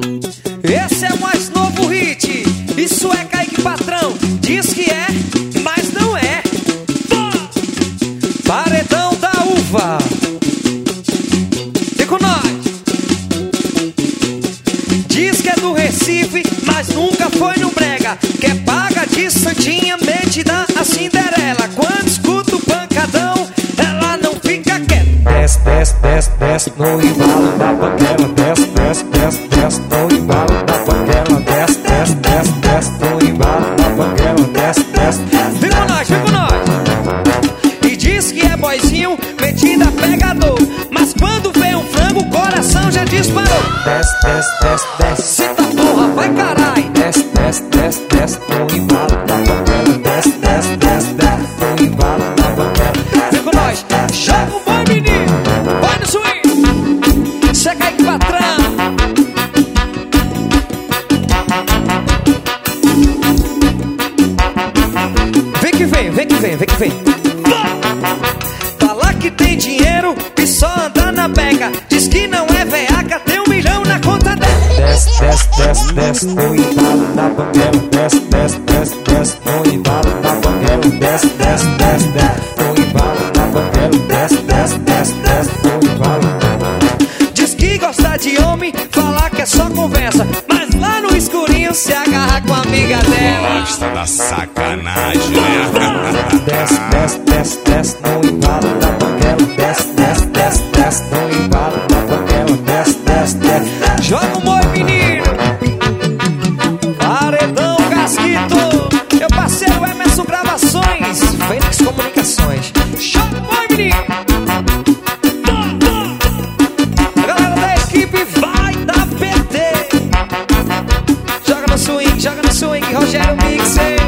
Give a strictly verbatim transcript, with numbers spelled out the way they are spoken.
Esse é o mais novo hit. Isso é Kaique Patrão. Diz que é, mas não é. Paredão da Uva. Vem com nós. Diz que é do Recife, mas nunca foi no brega. Quer paga de santinha, metida a Cinderela. Quando escuta o pancadão, ela não fica quieta. Desce, desce, desce, desce no embalo da banguela. Desce, desce, desce, desce no embalo da banguela. Desce, desce, desce, desce no embalo da banguela. Desce, desce. Vem com nós, vem com nós. E diz que é boizinho, metida pegador. Mas quando vê um frango, o coração já disparou. Desce, desce, desce, desce. Cita porra, vai carai. Desce, desce, desce, desce no embalo da banguela. Desce, desce, desce, desce no embalo da banguela. Vem com nós, joga um boi menino. Vai no swing. Isso é Kaique Patrão. Vem que vem, vem que vem, vem que vem. Fala que tem dinheiro e só anda na beca. Diz que não é veaca, tem um milhão na conta dela. Desce, desce, desce, desce no embalo da banguela. Desce, desce, desce, desce no embalo da banguela. Desce, desce, desce, desce no embalo da banguela. Desce, desce, desce, desce no embalo. Diz que gosta de homem, fala que é só conversa. Mas lá no escurinho se agarra com a amiga dela. Gosta da sacanagem, né? Desce, desce, desce, desce no embalo da banguela. Desce, desce, desce, desce no embalo da banguela. Desce, desce, desce. Joga um boi menino. Paredão Casquito. Meu parceiro Emerson Gravações, Fênix Comunicações. Joga um boi menino. A galera da equipe vai dar P T. Joga no swing, joga no swing, Rogério Mixer.